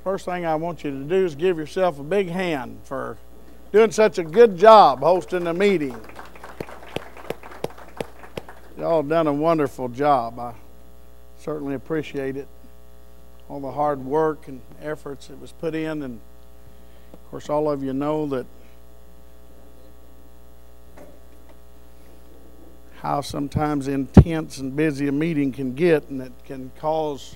First thing I want you to do is give yourself a big hand for doing such a good job hosting the meeting. Y'all done a wonderful job. I certainly appreciate it. All the hard work and efforts that was put in, and of course all of you know that how sometimes intense and busy a meeting can get, and it can cause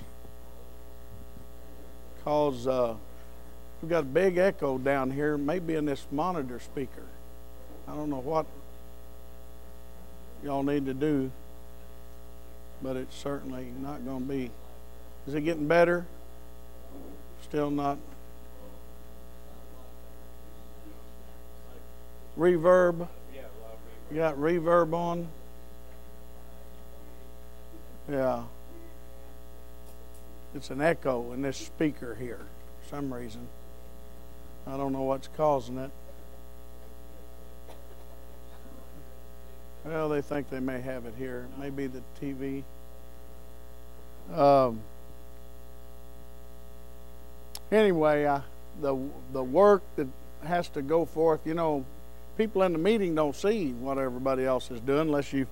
we've got a big echo down here, maybe in this monitor speaker. I don't know what y'all need to do, but it's certainly not going to be. Is it getting better? Still not. Reverb? You got reverb on? Yeah. It's an echo in this speaker here for some reason. I don't know what's causing it. Well, they think they may have it here. Maybe the TV. Anyway, the work that has to go forth, you know, people in the meeting don't see what everybody else is doing unless you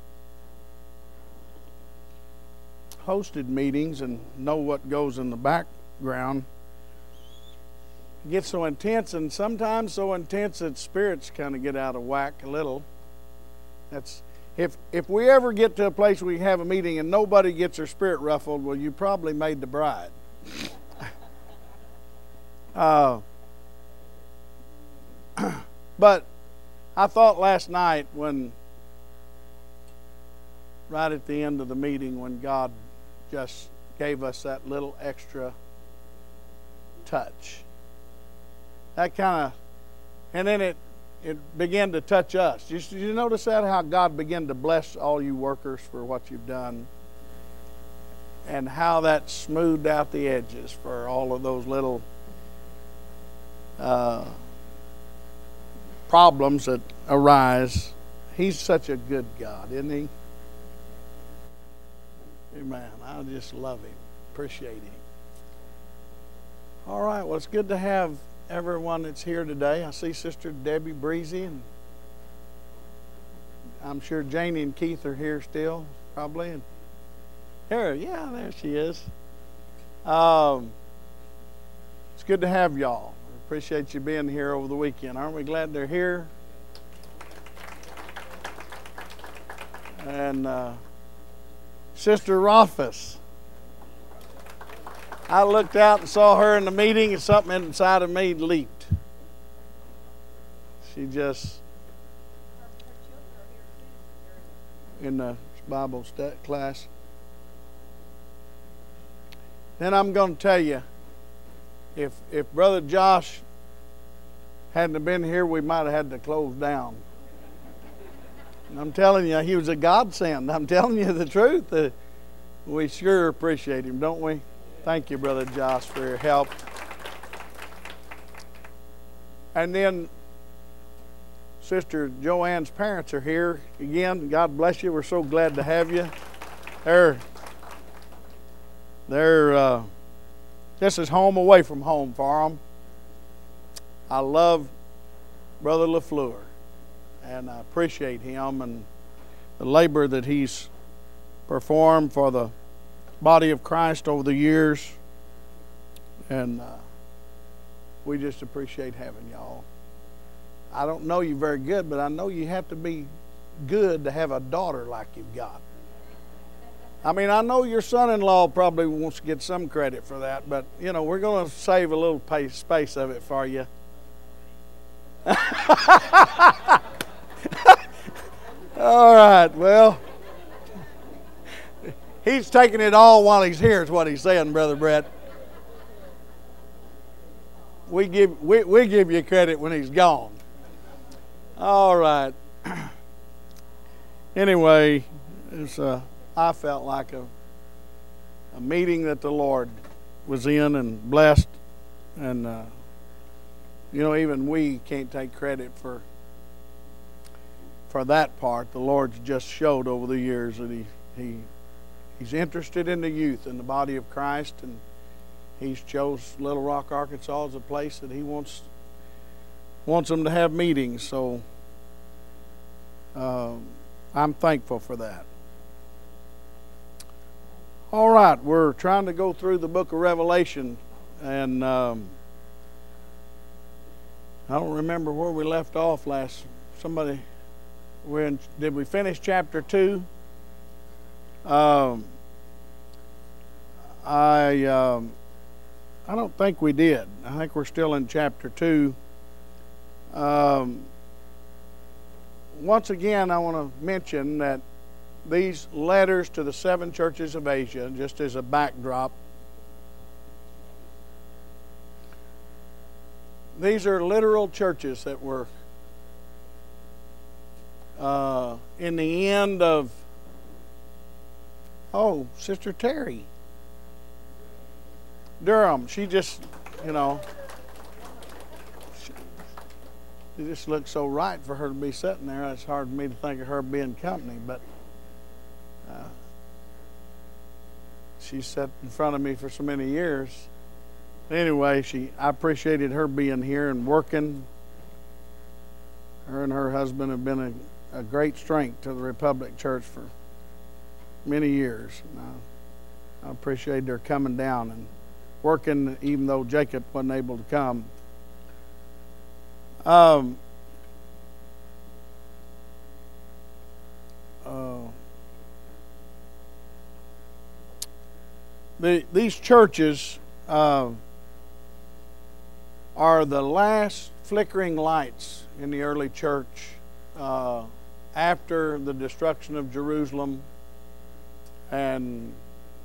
hosted meetings and know what goes in the background. It gets so intense, and sometimes so intense that spirits kind of get out of whack a little. That's if we ever get to a place where we have a meeting and nobody gets their spirit ruffled, well, you probably made the bride. But I thought last night, when right at the end of the meeting, when God just gave us that little extra touch, that kind of, and then it began to touch us. Did you notice that, how God began to bless all you workers for what you've done, and how that smoothed out the edges for all of those little problems that arise. He's such a good God, isn't he? Amen. I just love him. Appreciate him. All right. Well, it's good to have everyone that's here today. I see Sister Debbie Breezy, and I'm sure Janie and Keith are here still, probably. And there she is. It's good to have y'all. I appreciate you being here over the weekend. Aren't we glad they're here? And Sister Rothfuss. I looked out and saw her in the meeting, and something inside of me leaped. She just, in the Bible class. Then I'm going to tell you, if Brother Josh hadn't have been here, we might have had to close down. And I'm telling you, he was a godsend. I'm telling you the truth. We sure appreciate him, don't we? Thank you, Brother Josh, for your help. And then Sister Joanne's parents are here again. God bless you. We're so glad to have you. This is home away from home for them. I love Brother LaFleur, and I appreciate him and the labor that he's performed for the body of Christ over the years, and we just appreciate having y'all. I don't know you very good, but I know you have to be good to have a daughter like you've got. I mean, I know your son-in-law probably wants to get some credit for that, but you know, we're going to save a little space of it for you. All right, well, he's taking it all while he's here, is what he's saying, Brother Brett. We give you credit when he's gone. All right. Anyway, I felt like a meeting that the Lord was in and blessed, and you know, even we can't take credit for that part. The Lord's just showed over the years that He's interested in the youth in the body of Christ, and He's chose Little Rock, Arkansas as a place that he wants them to have meetings. So I'm thankful for that. All right, we're trying to go through the book of Revelation, and I don't remember where we left off last. Did we finish chapter 2? I don't think we did. I think we're still in chapter 2. Once again, I want to mention that these letters to the 7 churches of Asia, just as a backdrop, these are literal churches that were in the end of, Sister Terry Durham. She just, it just looks so right for her to be sitting there. It's hard for me to think of her being company, but she sat in front of me for so many years. Anyway, I appreciated her being here and working. Her and her husband have been a great strength to the Republic Church for many years. I appreciate their coming down and working, even though Jacob wasn't able to come. These churches are the last flickering lights in the early church after the destruction of Jerusalem and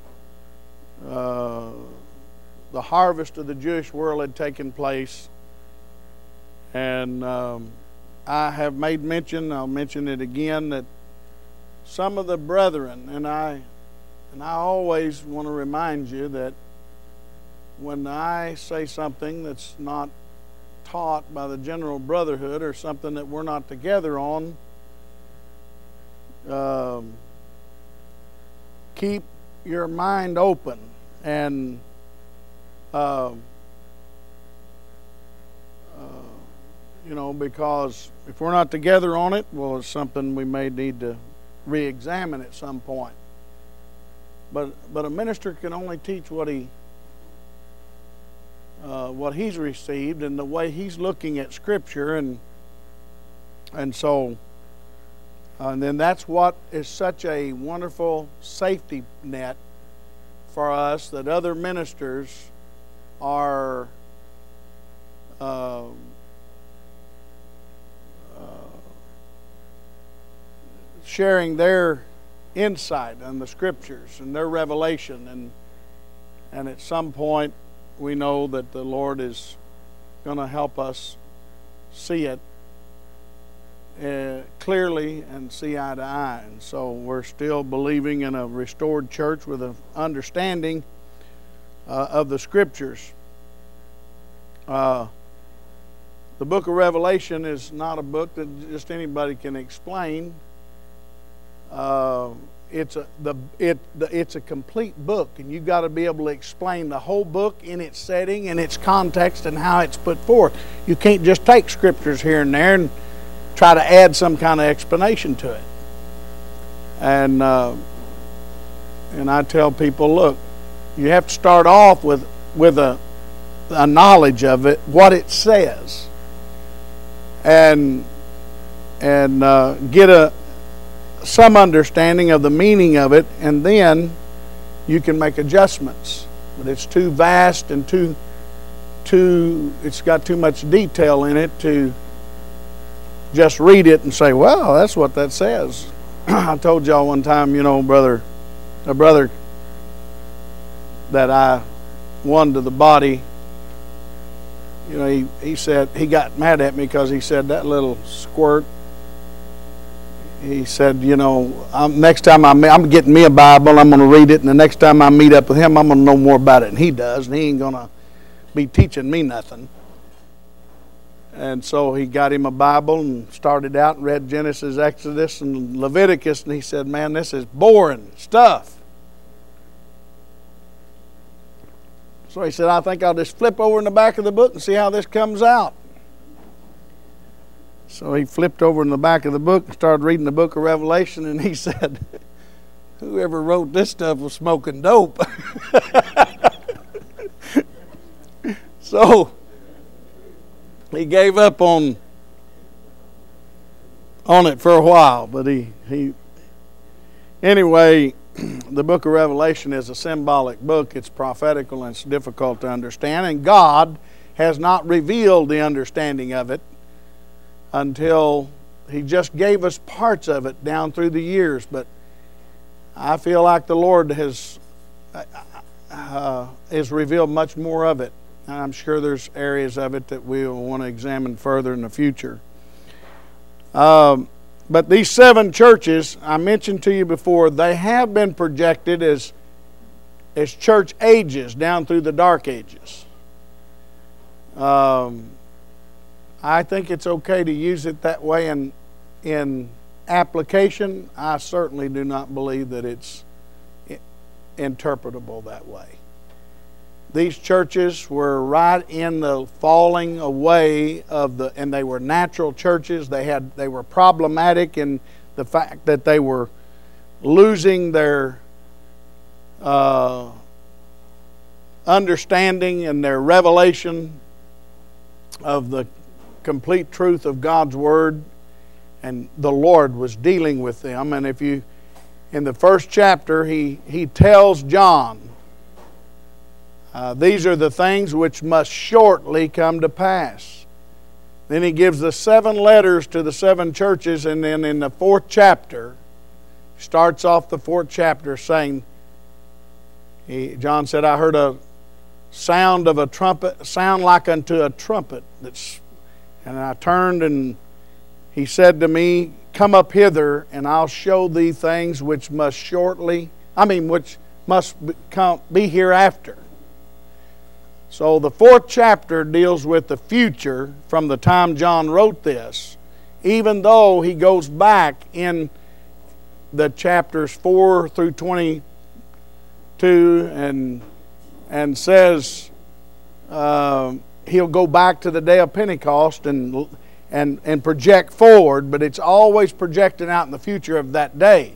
the harvest of the Jewish world had taken place. And I have made mention, I'll mention it again, that some of the brethren, and I always want to remind you that when I say something that's not taught by the general brotherhood or something that we're not together on, keep your mind open and because if we're not together on it, well, it's something we may need to re-examine at some point. But a minister can only teach what he's received and the way he's looking at Scripture, and then that's what is such a wonderful safety net for us, that other ministers are sharing their insight on the Scriptures and their revelation, and at some point we know that the Lord is going to help us see it clearly and see eye to eye. And so we're still believing in a restored church with an understanding of the Scriptures. The book of Revelation is not a book that just anybody can explain. It's a complete book, and you've got to be able to explain the whole book in its setting and its context and how it's put forth. You can't just take scriptures here and there and try to add some kind of explanation to it. And I tell people, look, you have to start off with a knowledge of it, what it says, and get some understanding of the meaning of it, and then you can make adjustments. But it's too vast and it's got too much detail in it to just read it and say, well, that's what that says. I told y'all one time, a brother that I won to the body, he said, he got mad at me because he said, that little squirt, he said, next time I'm getting me a Bible, I'm going to read it, and the next time I meet up with him, I'm going to know more about it than he does, and he ain't going to be teaching me nothing. And so he got him a Bible and started out and read Genesis, Exodus, and Leviticus, and he said, man, this is boring stuff. So he said, I think I'll just flip over in the back of the book and see how this comes out. So he flipped over in the back of the book and started reading the book of Revelation, and he said, whoever wrote this stuff was smoking dope. So he gave up on it for a while, but anyway, the book of Revelation is a symbolic book. It's prophetical and it's difficult to understand, and God has not revealed the understanding of it until He just gave us parts of it down through the years. But I feel like the Lord has revealed much more of it. And I'm sure there's areas of it that we'll want to examine further in the future. But these 7 churches, I mentioned to you before, they have been projected as church ages down through the dark ages. I think it's okay to use it that way in application. I certainly do not believe that it's interpretable that way. These churches were right in the falling away and they were natural churches. They were problematic in the fact that they were losing their understanding and their revelation of the complete truth of God's Word, and the Lord was dealing with them. And in the first chapter, he tells John, these are the things which must shortly come to pass. Then he gives the 7 letters to the 7 churches, and then in the 4th chapter, starts off the 4th chapter saying, John said, I heard a sound of a trumpet, sound like unto a trumpet. And I turned, and he said to me, come up hither, and I'll show thee things which must be hereafter. So the 4th chapter deals with the future from the time John wrote this, even though he goes back in the chapters 4 through 22 and says he'll go back to the day of Pentecost and project forward, but it's always projecting out in the future of that day.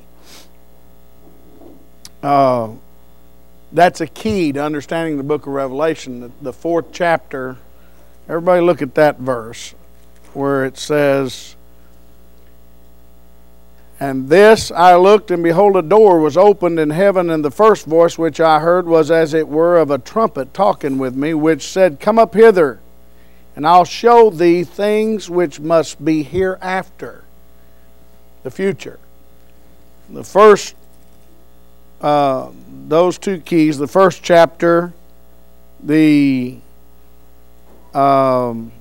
That's a key to understanding the book of Revelation. The 4th chapter, everybody look at that verse where it says, and this I looked, and behold, a door was opened in heaven, and the first voice which I heard was as it were of a trumpet talking with me, which said, come up hither, and I'll show thee things which must be hereafter. The future. The first, those 2 keys, the 1st chapter, the 1st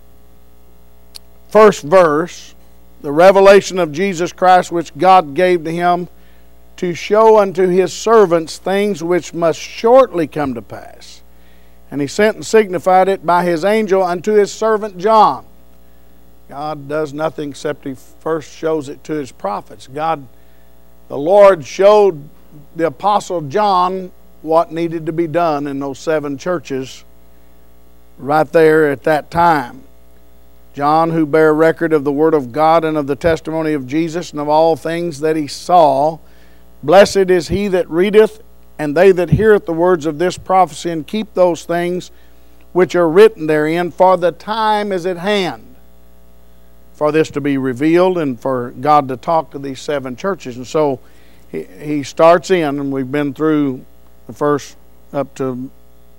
verse, the revelation of Jesus Christ which God gave to Him to show unto His servants things which must shortly come to pass. And He sent and signified it by His angel unto His servant John. God does nothing except He first shows it to His prophets. The Lord showed the Apostle John what needed to be done in those 7 churches right there at that time. John, who bare record of the Word of God and of the testimony of Jesus and of all things that he saw, blessed is he that readeth, and they that heareth the words of this prophecy, and keep those things which are written therein, for the time is at hand for this to be revealed and for God to talk to these 7 churches. And so he starts in, and we've been through the first up to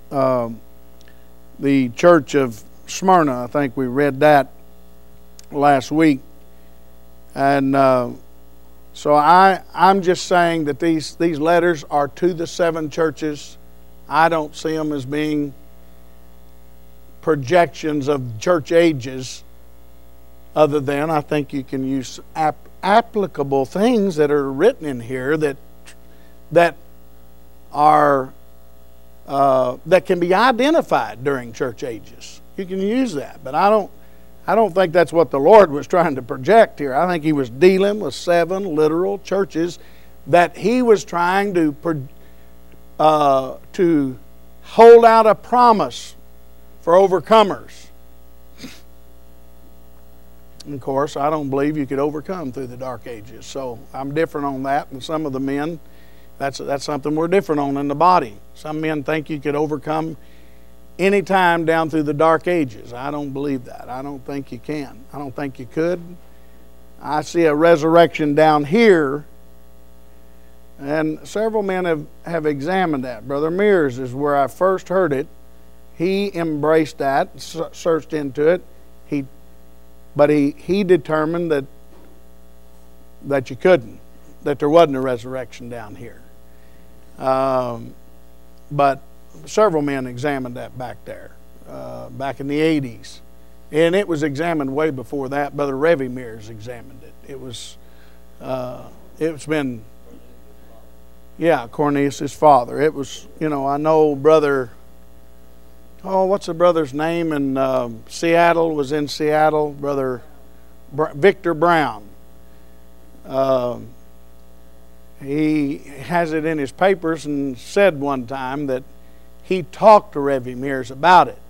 the church of Smyrna. I think we read that last week. And so I'm just saying that these letters are to the 7 churches. I don't see them as being projections of church ages, other than I think you can use applicable things that are written in here that are that can be identified during church ages. You can use that, but I don't think that's what the Lord was trying to project here. I think He was dealing with 7 literal churches that He was trying to hold out a promise for overcomers. And of course, I don't believe you could overcome through the dark ages. So I'm different on that than some of the men. That's something we're different on in the body. Some men think you could overcome any time down through the dark ages. I don't believe that. I don't think you can. I don't think you could. I see a resurrection down here, and several men have examined that. Brother Mears is where I first heard it. He embraced that, searched into it. But he determined that you couldn't, that there wasn't a resurrection down here. But several men examined that back there, back in the 80s. And it was examined way before that. Brother Revy Mears examined it. It's been, Cornelius' father. It was, I know Brother, what's the brother's name in Seattle, was in Seattle, Brother Victor Brown. He has it in his papers and said one time that he talked to Revy Mears about it.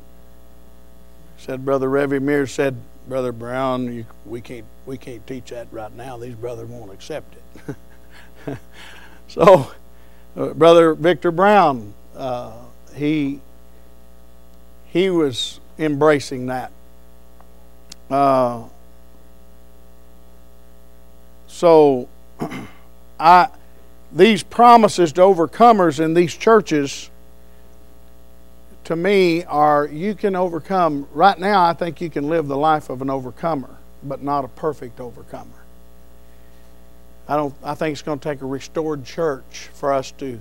Said Brother Revy Mears said, Brother Brown, we can't teach that right now. These brothers won't accept it. So, Brother Victor Brown, he was embracing that. These promises to overcomers in these churches, to me, are you can overcome. Right now, I think you can live the life of an overcomer, but not a perfect overcomer. I think it's going to take a restored church for us to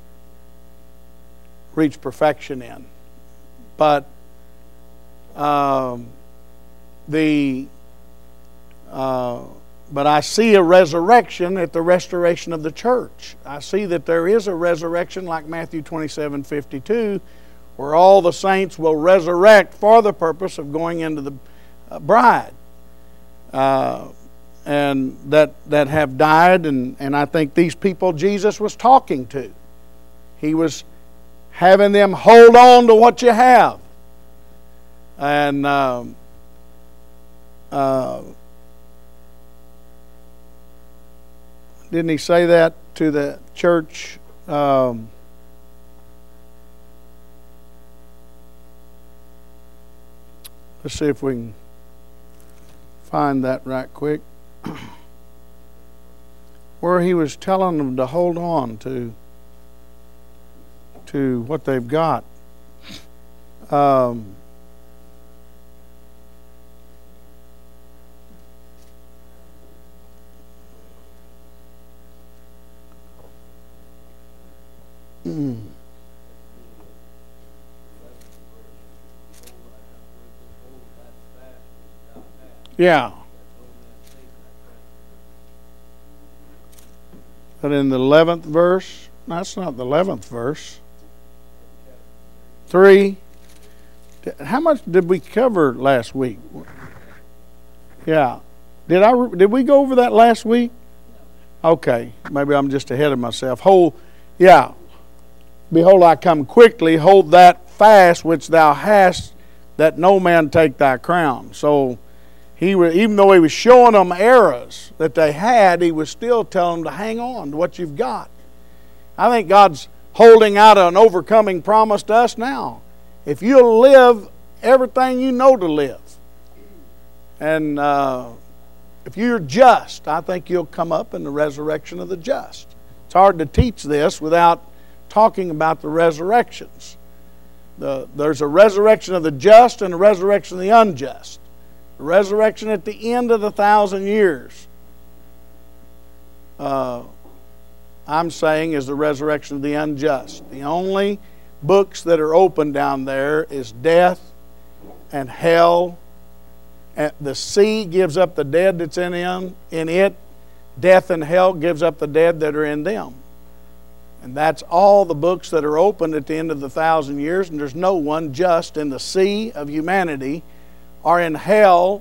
reach perfection in. But but I see a resurrection at the restoration of the church. I see that there is a resurrection like Matthew 27:52, where all the saints will resurrect for the purpose of going into the bride. And that have died, and I think these people Jesus was talking to. He was having them hold on to what you have. And didn't he say that to the church? Let's see if we can find that right quick. Where he was telling them to hold on to what they've got. Yeah. But in the 11th verse, that's not the 11th verse. 3. How much did we cover last week? Yeah. Did we go over that last week? Okay. Maybe I'm just ahead of myself. Behold, I come quickly. Hold that fast which thou hast, that no man take thy crown. So, even though he was showing them eras that they had, he was still telling them to hang on to what you've got. I think God's holding out an overcoming promise to us now. If you'll live everything you know to live, and if you're just, I think you'll come up in the resurrection of the just. It's hard to teach this without talking about the resurrections. There's a resurrection of the just and a resurrection of the unjust. The resurrection at the end of the 1,000 years, I'm saying, is the resurrection of the unjust. The only books that are open down there is death and hell. And the sea gives up the dead that's in it. Death and hell gives up the dead that are in them. And that's all the books that are open at the end of the 1,000 years, and there's no one just in the sea of humanity or in hell,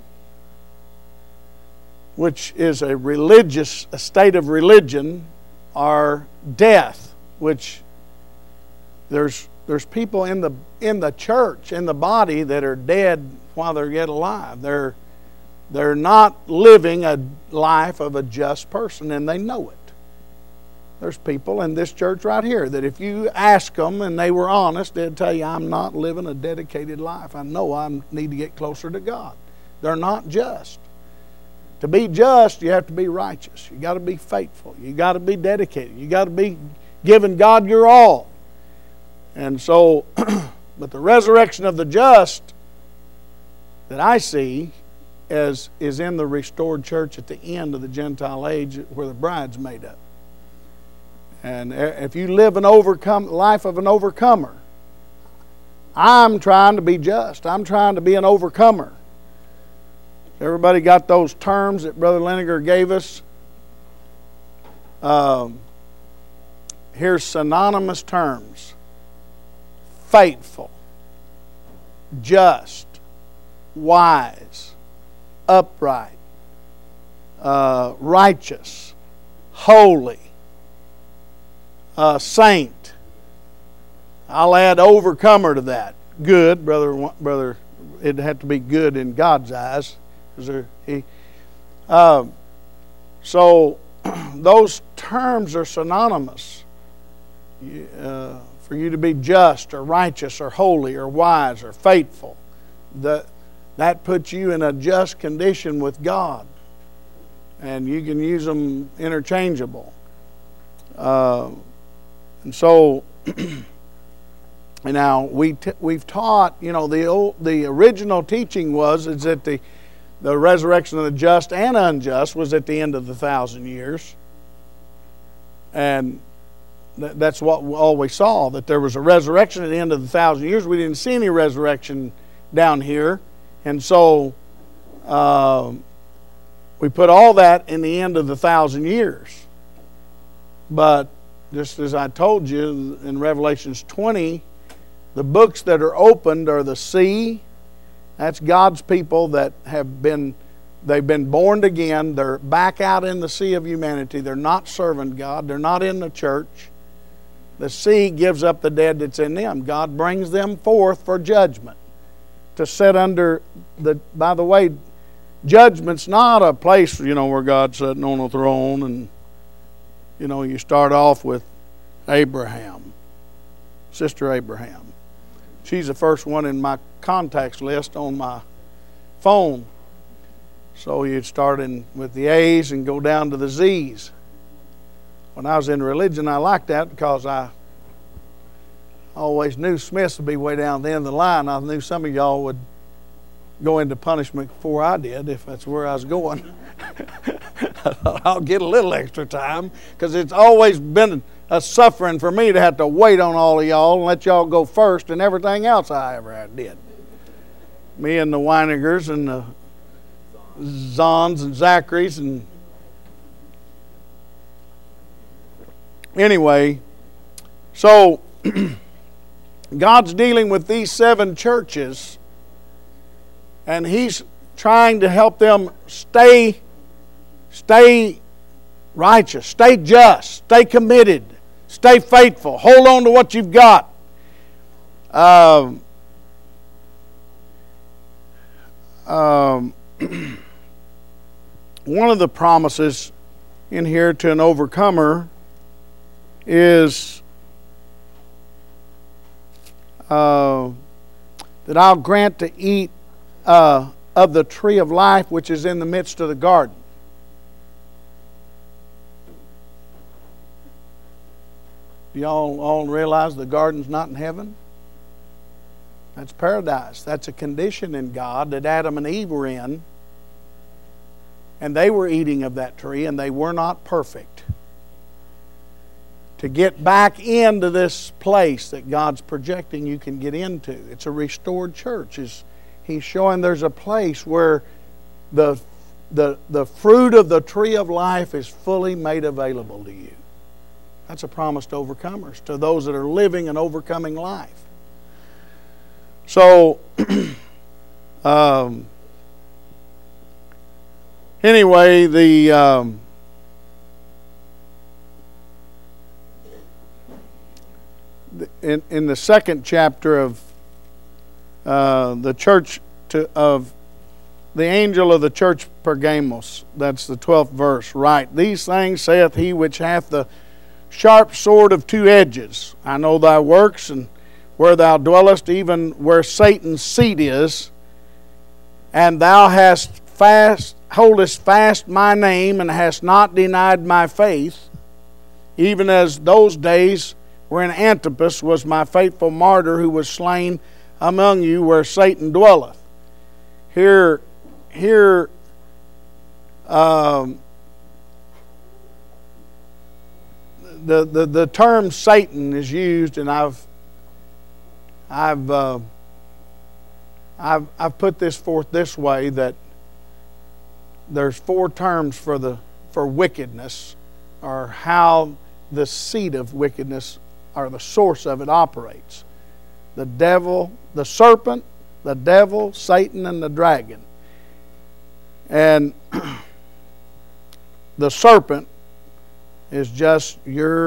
which is a state of religion, or death, which there's there's people in the church, in the body, that are dead while they're yet alive. They're not living a life of a just person, and they know it. There's people in this church right here that if you ask them and they were honest, they'd tell you, I'm not living a dedicated life. I know I need to get closer to God. They're not just. To be just, you have to be righteous. You got to be faithful. You got to be dedicated. You got to be giving God your all. And so, but the resurrection of the just that I see is in the restored church at the end of the Gentile age, where the bride's made up. And if you live life of an overcomer, I'm trying to be just. I'm trying to be an overcomer. Everybody got those terms that Brother Leniger gave us? Here's synonymous terms: faithful, just, wise, upright, righteous, holy, saint. I'll add overcomer to that. Good, brother. It'd have to be good in God's eyes. So those terms are synonymous. For you to be just or righteous or holy or wise or faithful, that puts you in a just condition with God, and you can use them interchangeable. And so, now we've taught. The original teaching is that the resurrection of the just and unjust was at the end of the 1,000 years, and that's what all we saw. That there was a resurrection at the end of the 1,000 years. We didn't see any resurrection down here, and so we put all that in the end of the 1,000 years. But just as I told you in Revelations 20, the books that are opened are the sea. That's God's people that they've been born again. They're back out in the sea of humanity. They're not serving God. They're not in the church. The sea gives up the dead that's in them. God brings them forth for judgment, to sit under by the way, judgment's not a place, where God's sitting on a throne and, you start off with Abraham, Sister Abraham. She's the first one in my contacts list on my phone. So you'd start with the A's and go down to the Z's. When I was in religion, I liked that because I always knew Smiths would be way down the end of the line. I knew some of y'all would go into punishment before I did, if that's where I was going. I'll get a little extra time, because it's always been a suffering for me to have to wait on all of y'all and let y'all go first and everything else I ever did. Me and the Weinigers and the Zons and Zacharys and anyway, so God's dealing with these 7 churches, and He's trying to help them stay righteous, stay just, stay committed, stay faithful, hold on to what you've got. One of the promises in here to an overcomer is that I'll grant to eat of the tree of life which is in the midst of the garden. Do y'all all realize the garden's not in heaven? That's paradise. That's a condition in God that Adam and Eve were in. And they were eating of that tree, and they were not perfect. To get back into this place that God's projecting you can get into. It's a restored church. He's showing there's a place where the fruit of the tree of life is fully made available to you. That's a promise to overcomers, to those that are living an overcoming life. So, anyway, in the second chapter of the church of the angel of the church Pergamos, that's the 12th verse, write, These things saith he which hath the sharp sword of two edges. I know thy works, and where thou dwellest, even where Satan's seat is, and thou holdest fast my name, and hast not denied my faith, even as those days wherein Antipas was my faithful martyr, who was slain among you where Satan dwelleth. Here the term Satan is used, and I've put this forth this way, that there's four terms for wickedness, or how the seed of wickedness or the source of it operates. The devil, the serpent, the devil, Satan, and the dragon. And the serpent is just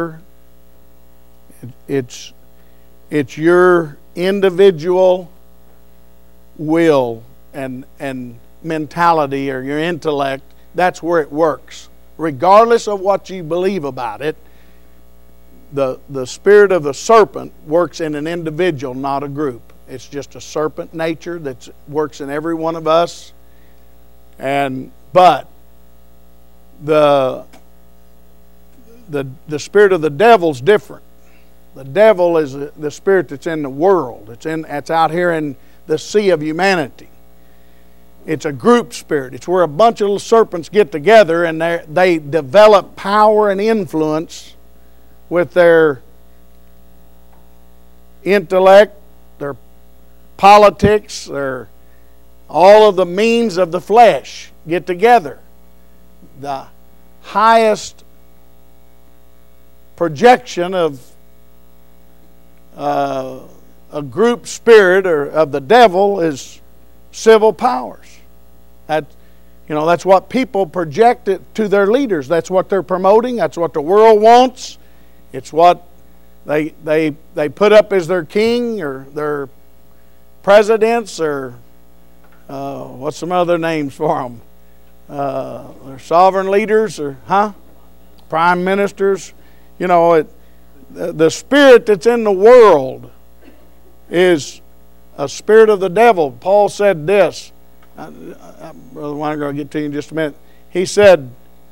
it's your individual will and mentality, or your intellect. That's where it works. Regardless of what you believe about it, the spirit of the serpent works in an individual, not a group. It's just a serpent nature that works in every one of us. But the spirit of the devil's different. The devil is the spirit that's in the world. It's out here in the sea of humanity. It's a group spirit. It's where a bunch of little serpents get together and they develop power and influence with their intellect, their politics, all of the means of the flesh get together. The highest projection of a group spirit or of the devil is civil powers. That's what people project it to their leaders. That's what they're promoting. That's what the world wants. It's what they put up as their king or their presidents, or what's some other names for them? Their sovereign leaders, or prime ministers. The spirit that's in the world is a spirit of the devil. Paul said this. Brother Weiner, I'll get to you in just a minute. He said,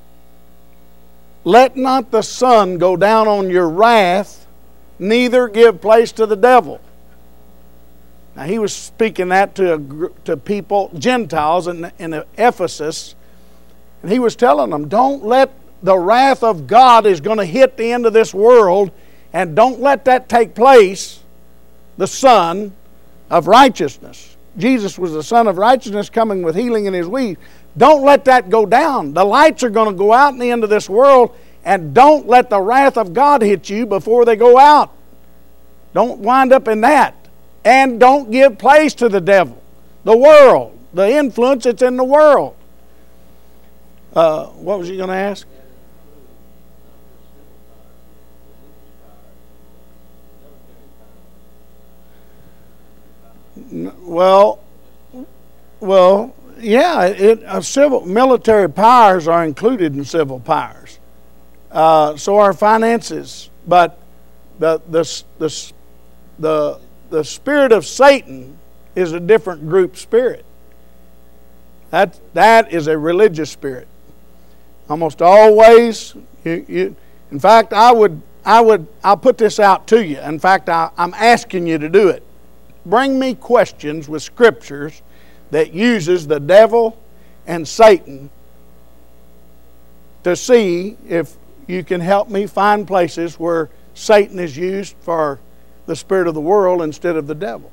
Let not the sun go down on your wrath, neither give place to the devil. Now he was speaking that to people, Gentiles in Ephesus, and he was telling them, don't let the wrath of God is going to hit the end of this world, and don't let that take place, the Son of righteousness. Jesus was the Son of righteousness coming with healing in His wheat. Don't let that go down. The lights are going to go out in the end of this world, and don't let the wrath of God hit you before they go out. Don't wind up in that. And don't give place to the devil, the world, the influence that's in the world. What was you going to ask? Well, yeah. Military powers are included in civil powers. So are finances, but the spirit of Satan is a different group spirit. That is a religious spirit. Almost always, in fact, I'll put this out to you. In fact, I'm asking you to do it. Bring me questions with scriptures that uses the devil and Satan to see if you can help me find places where Satan is used for the spirit of the world instead of the devil.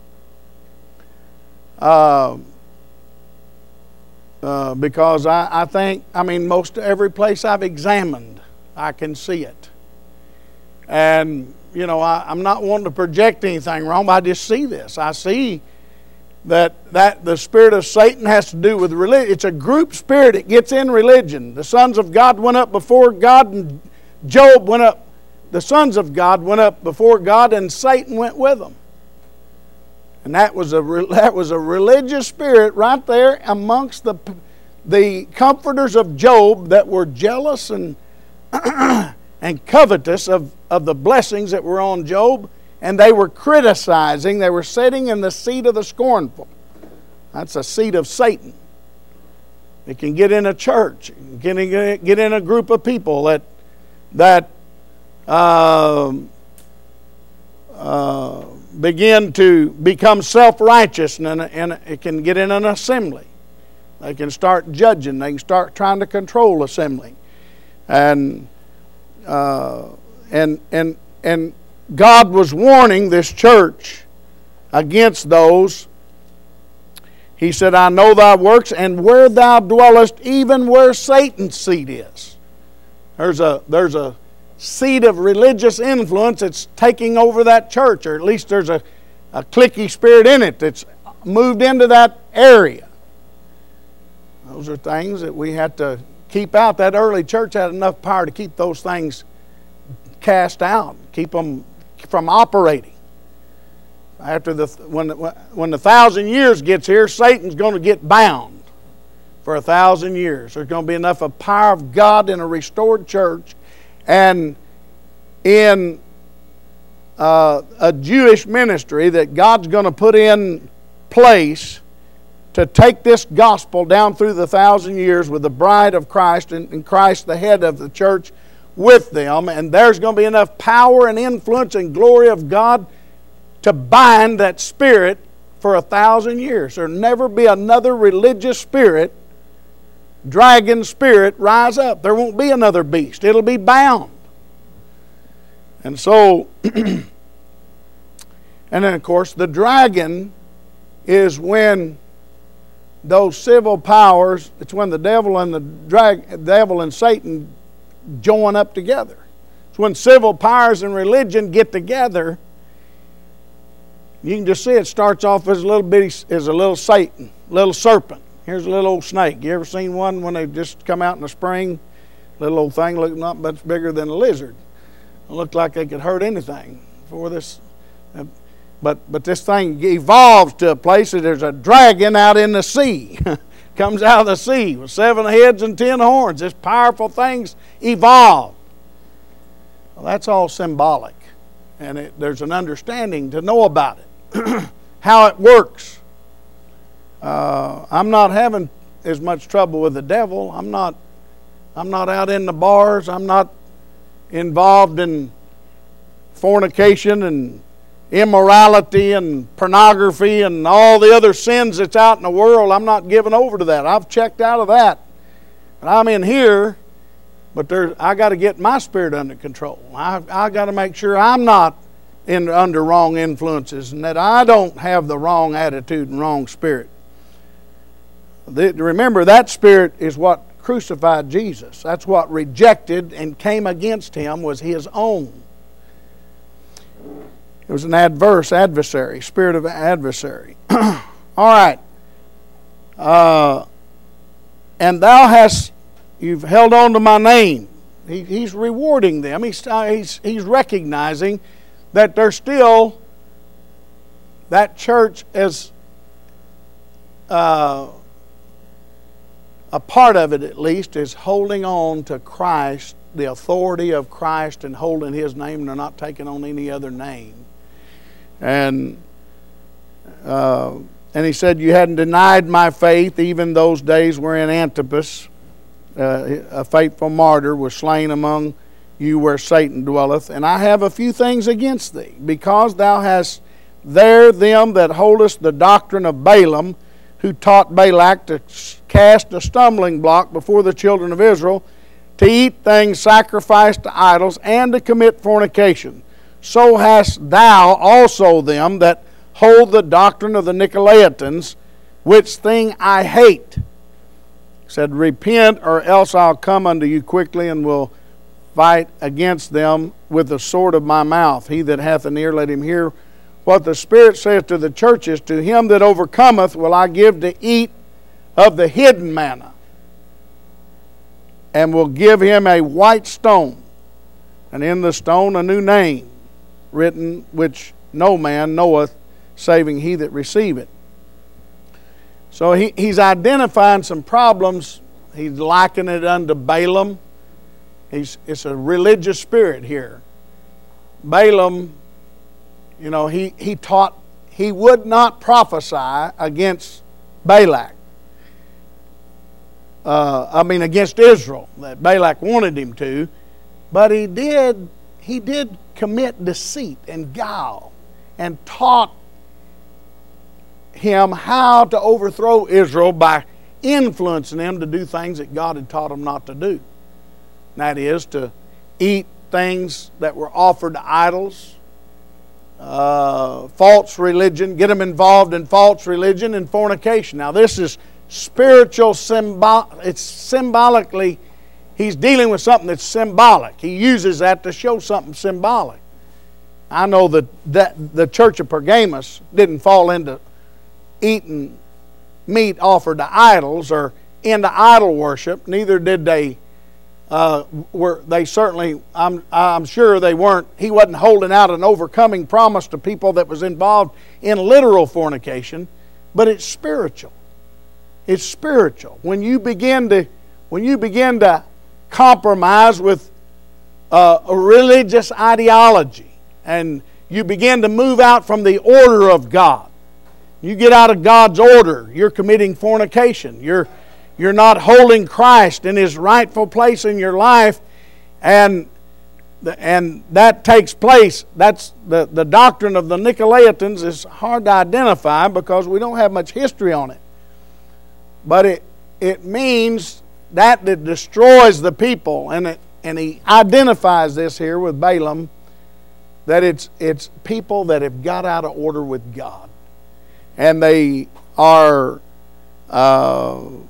Because I think, most every place I've examined, I can see it. And, I'm not wanting to project anything wrong, but I just see this. I see that the spirit of Satan has to do with religion. It's a group spirit. It gets in religion. The sons of God went up before God, and Job went up the sons of God went up before God, and Satan went with them. And that was a religious spirit right there amongst the comforters of Job that were jealous and and covetous of the blessings that were on Job, and they were criticizing. They were sitting in the seat of the scornful. That's a seat of Satan. It can get in a church, it can get in a group of people that begin to become self-righteous, and it can get in an assembly. They can start judging. They can start trying to control assembly, and God was warning this church against those. He said, I know thy works, and where thou dwellest, even where Satan's seat is. There's a seat of religious influence that's taking over that church, or at least there's a cliquey spirit in it that's moved into that area. Those are things that we had to keep out. That early church had enough power to keep those things cast out, keep them from operating. After when the 1,000 years gets here, Satan's going to get bound for 1,000 years. There's going to be enough of power of God in a restored church and in a Jewish ministry that God's going to put in place to take this gospel down through the 1,000 years with the bride of Christ and Christ the head of the church with them. And there's going to be enough power and influence and glory of God to bind that spirit for 1,000 years. There'll never be another religious spirit, dragon spirit, rise up. There won't be another beast. It'll be bound. And so, and then of course the dragon is when those civil powers, it's when the devil and Satan join up together. It's when civil powers and religion get together. You can just see it starts off as a little Satan, little serpent. Here's a little old snake. You ever seen one when they just come out in the spring? Little old thing looked not much bigger than a lizard. It looked like they could hurt anything for this. But this thing evolves to a place that there's a dragon out in the sea. Comes out of the sea with 7 heads and 10 horns. This powerful things evolve. Well, that's all symbolic. And there's an understanding to know about it. How it works. I'm not having as much trouble with the devil. I'm not out in the bars. I'm not involved in fornication and immorality and pornography and all the other sins that's out in the world. I'm not giving over to that. I've checked out of that. And I'm in here, but I got to get my spirit under control. I got to make sure I'm not under wrong influences and that I don't have the wrong attitude and wrong spirit. Remember, that spirit is what crucified Jesus. That's what rejected and came against him, was his own. It was an adversary, spirit of adversary. All right. And you've held on to my name. He's rewarding them. He's recognizing that there's still, that church is a part of it at least is holding on to Christ, the authority of Christ, and holding his name. And they're not taking on any other name. And he said, you hadn't denied my faith even those days wherein Antipas, a faithful martyr, was slain among you where Satan dwelleth. And I have a few things against thee, because thou hast there them that holdest the doctrine of Balaam, who taught Balak to cast a stumbling block before the children of Israel, to eat things sacrificed to idols, and to commit fornication. So hast thou also them that hold the doctrine of the Nicolaitans, which thing I hate. He said, repent, or else I'll come unto you quickly, and will fight against them with the sword of my mouth. He that hath an ear, let him hear what the Spirit saith to the churches. To him that overcometh will I give to eat of the hidden manna, and will give him a white stone, and in the stone a new name written, which no man knoweth, saving he that receiveth. So he's identifying some problems. He's likening it unto Balaam. It's a religious spirit here. Balaam, he taught he would not prophesy against Balak. Against Israel, that Balak wanted him to, but he did commit deceit and guile and taught him how to overthrow Israel by influencing them to do things that God had taught them not to do. And that is to eat things that were offered to idols, false religion, get them involved in false religion and fornication. Now this is spiritual, it's symbolically, he's dealing with something that's symbolic. He uses that to show something symbolic. I know that the church of Pergamos didn't fall into eating meat offered to idols or into idol worship. Neither did they. They certainly, I'm sure they weren't. He wasn't holding out an overcoming promise to people that was involved in literal fornication, but it's spiritual. It's spiritual. When you begin to compromise with a religious ideology, and you begin to move out from the order of God, you get out of God's order, you're committing fornication. You're not holding Christ in His rightful place in your life, and that takes place. That's the doctrine of the Nicolaitans is hard to identify because we don't have much history on it. But it means that destroys the people, and he identifies this here with Balaam, that it's people that have got out of order with God, and they are and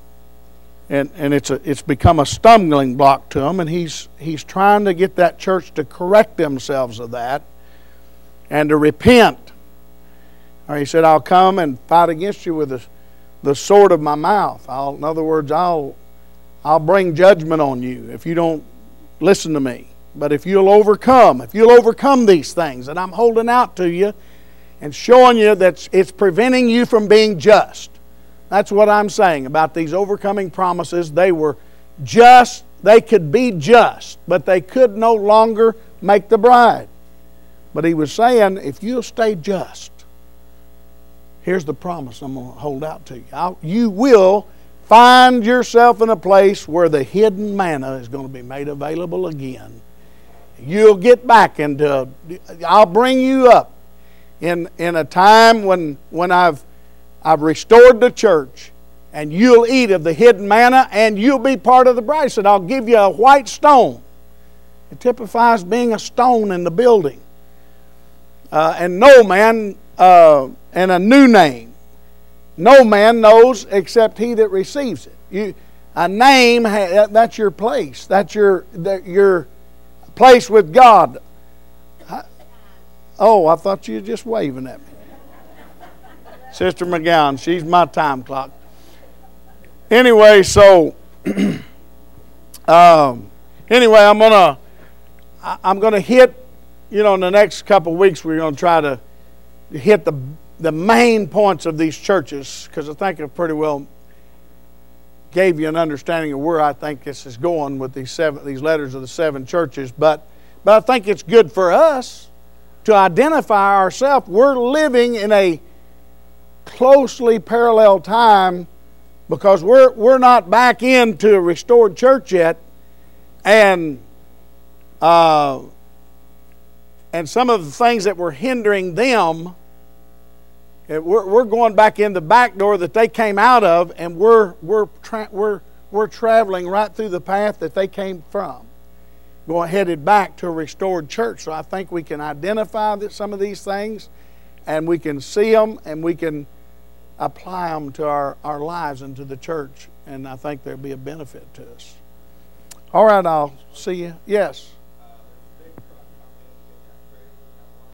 it's become a stumbling block to them, and he's trying to get that church to correct themselves of that and to repent. Or he said, I'll come and fight against you with the sword of my mouth. In other words, I'll bring judgment on you if you don't listen to me. But if you'll overcome these things that I'm holding out to you and showing you that it's preventing you from being just. That's what I'm saying about these overcoming promises. They were just, they could be just, but they could no longer make the bride. But he was saying, if you'll stay just, here's the promise I'm going to hold out to you. You will find yourself in a place where the hidden manna is going to be made available again. You'll get back into, I'll bring you up in a time when I've restored the church, and you'll eat of the hidden manna, and you'll be part of the bride. He said, I'll give you a white stone. It typifies being a stone in the building. And no man, and a new name. No man knows except he that receives it. A name, that's your place. That's your place with God. I thought you were just waving at me. Sister McGowan, she's my time clock. Anyway, so I'm gonna hit, in the next couple of weeks we're gonna try to hit the main points of these churches, because I think I pretty well gave you an understanding of where I think this is going with these letters of the 7 churches. But I think it's good for us to identify ourselves. We're living in a closely parallel time, because we're not back into a restored church yet, and some of the things that were hindering them, we're going back in the back door that they came out of, and we're traveling right through the path that they came from, headed back to a restored church. So I think we can identify some of these things, and we can see them, and we can apply them to our lives and to the church, and I think there'll be a benefit to us. All right, I'll see you. Yes.